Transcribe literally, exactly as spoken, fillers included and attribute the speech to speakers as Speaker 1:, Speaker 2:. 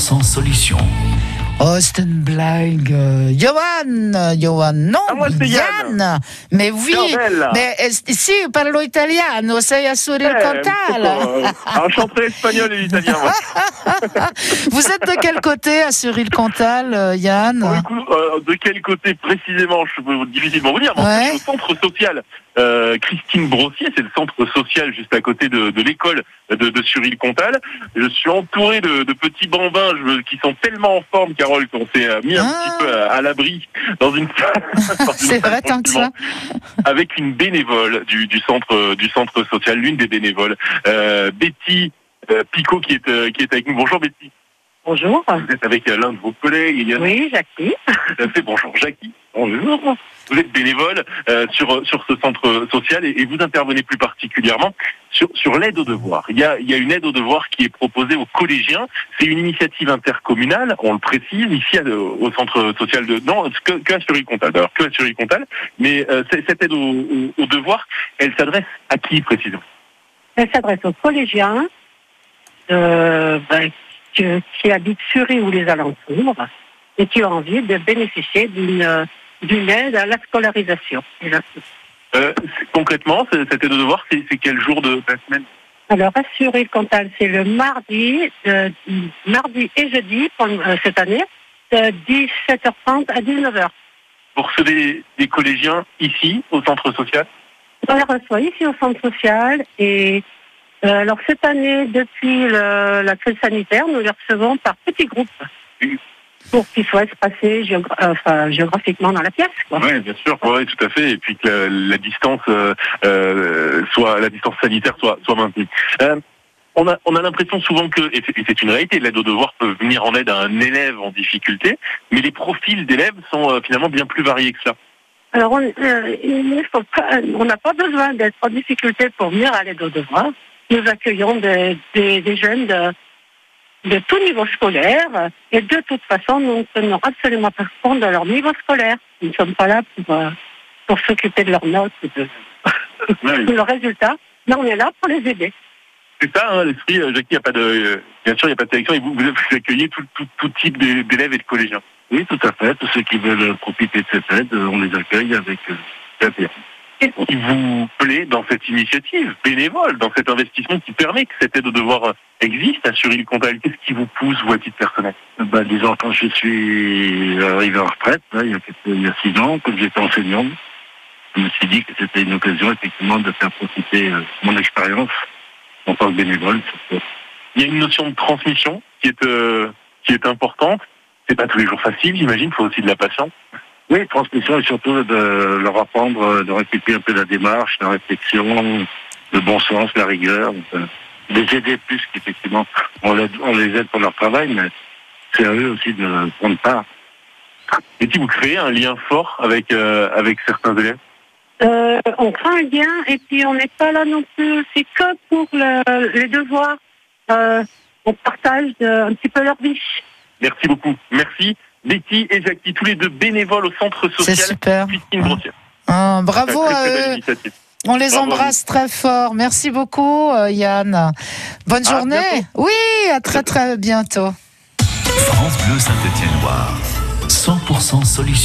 Speaker 1: cent solution.
Speaker 2: Oh, c'est une blague. Euh, Johan, Johan, non,
Speaker 3: Ah, moi, c'est Yann.
Speaker 2: Yann. Mais oui,
Speaker 3: Ciao,
Speaker 2: mais eh, sì, parlo italiano, sei a Suril Cantal.
Speaker 3: Euh, enchanté l'espagnol et l'italien. Moi.
Speaker 2: Vous êtes de quel côté à Suril Cantal, euh, Yann?
Speaker 3: Pour le coup, euh, de quel côté précisément, je peux difficilement vous dire. Mais
Speaker 2: Ouais.
Speaker 3: je suis au centre social euh, Christine Brossier, c'est le centre social juste à côté de, de l'école de, de Suril-Cantal. Je suis entouré de, de petits bambins je, qui sont tellement en forme, Carole, qu'on s'est mis un
Speaker 2: Ah.
Speaker 3: petit peu à, à l'abri dans une salle. dans une
Speaker 2: C'est
Speaker 3: salle
Speaker 2: vrai, tant que ça.
Speaker 3: avec une bénévole du, du centre du centre social, l'une des bénévoles, euh, Betty euh, Picot, qui est euh, qui est avec nous. Bonjour Betty.
Speaker 4: Bonjour.
Speaker 3: Vous êtes avec euh, l'un de vos collègues. Il y a...
Speaker 4: Oui, Jackie.
Speaker 3: Tout à fait. Bonjour Jackie. Bonjour. Vous êtes bénévole euh, sur sur ce centre social et, et vous intervenez plus particulièrement sur sur l'aide aux devoirs. Il y a il y a une aide aux devoirs qui est proposée aux collégiens. C'est une initiative intercommunale, on le précise ici à, au centre social de non que, que à Suril-Cantal. D'ailleurs que à Suril-Cantal, mais euh, cette aide aux, aux, aux devoirs, elle s'adresse à qui précisément?
Speaker 4: Elle s'adresse aux collégiens euh, ben, qui, qui habitent Suril ou les alentours et qui ont envie de bénéficier d'une d'une aide à la scolarisation.
Speaker 3: Euh, concrètement, cette aide aux devoirs, c'est, c'est quel jour de la semaine?
Speaker 4: Alors, à Suril-Cantal, c'est le mardi, euh, mardi et jeudi pour, euh, cette année, de dix-sept heures trente à dix-neuf heures.
Speaker 3: Vous recevez des, des collégiens ici, au centre social?
Speaker 4: On les reçoit ici au centre social et euh, alors cette année, depuis le, la crise sanitaire, nous les recevons par petits groupes
Speaker 3: Oui.
Speaker 4: pour qu'ils soient espacés géogra- euh, enfin, géographiquement dans la pièce. Quoi.
Speaker 3: Oui, bien sûr, oui, tout à fait, et puis que la, la distance euh, euh, soit la distance sanitaire soit soit maintenue. Euh, on a on a l'impression souvent que et c'est, et c'est une réalité, l'aide aux devoirs peut venir en aide à un élève en difficulté, mais les profils d'élèves sont euh, finalement bien plus variés que ça.
Speaker 4: Alors on euh, il faut pas, on n'a pas besoin d'être en difficulté pour venir à l'aide aux devoirs. Nous accueillons des, des, des jeunes de de tout niveau scolaire, et de toute façon, nous ne tenons absolument pas compte de leur niveau scolaire. Nous ne sommes pas là pour, euh, pour s'occuper de leurs notes ou de,
Speaker 3: Oui.
Speaker 4: de leurs résultats, mais on est là pour les aider.
Speaker 3: C'est ça, hein, l'esprit, euh, Jackie, il y a pas de, euh, bien sûr, il n'y a pas de sélection, et vous, vous accueillez tout, tout, tout type d'élèves et de collégiens.
Speaker 5: Oui, tout à fait. Tous ceux qui veulent profiter de cette aide, on les accueille avec euh, plaisir.
Speaker 3: Qu'est-ce qui vous plaît dans cette initiative bénévole, dans cet investissement qui permet que cette aide aux devoirs existe à Suril-Cantal? Qu'est-ce qui vous pousse, vous, à titre personnel?
Speaker 5: Bah, disons, quand je suis arrivé en retraite, là, il, y a quelques, il y a six ans, comme j'étais enseignant, je me suis dit que c'était une occasion, effectivement, de faire profiter euh, mon expérience en tant que bénévole.
Speaker 3: Il y a une notion de transmission qui est, euh, qui est importante. C'est pas tous les jours facile, j'imagine, il faut aussi de la patience.
Speaker 5: Oui, transmission et surtout de leur apprendre, de récupérer un peu la démarche, la réflexion, le bon sens, la rigueur. Euh, les aider plus qu'effectivement, on les, on les aide pour leur travail, mais c'est à eux aussi de prendre part.
Speaker 3: Et si vous créez un lien fort avec, euh, avec certains élèves?
Speaker 4: Euh, on crée un lien et puis on n'est pas là non plus, c'est que pour le, les devoirs. Euh, on partage de, un petit peu leur vie.
Speaker 3: Merci beaucoup. Merci. Betty et Jackie, tous les deux bénévoles au centre social.
Speaker 2: C'est super.
Speaker 3: Christine Brossier.
Speaker 2: Ah, bravo
Speaker 3: Très, très
Speaker 2: à
Speaker 3: belle
Speaker 2: eux.
Speaker 3: initiative.
Speaker 2: On les
Speaker 3: Bravo.
Speaker 2: embrasse très fort. Merci beaucoup, euh, Yann. Bonne
Speaker 3: À
Speaker 2: journée.
Speaker 3: bientôt.
Speaker 2: Oui, à très très bientôt.
Speaker 1: France Bleu Saint-Étienne-Loire. cent pour cent solution.